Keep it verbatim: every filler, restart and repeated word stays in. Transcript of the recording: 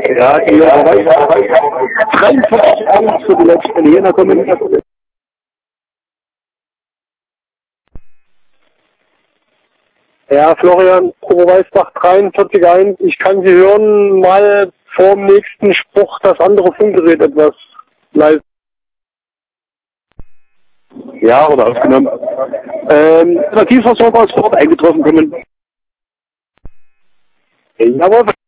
Ja, die dreiundvierzig eins für die letzten Jena kommen. Ja, Florian, Probe-Weißbach dreiundvierzig eins. Ich kann Sie hören, mal vor dem nächsten Spruch das andere Funkgerät etwas leise. Ja, oder aufgenommen. Ähm, Energieversorger ist dort eingetroffen kommen. Jawohl.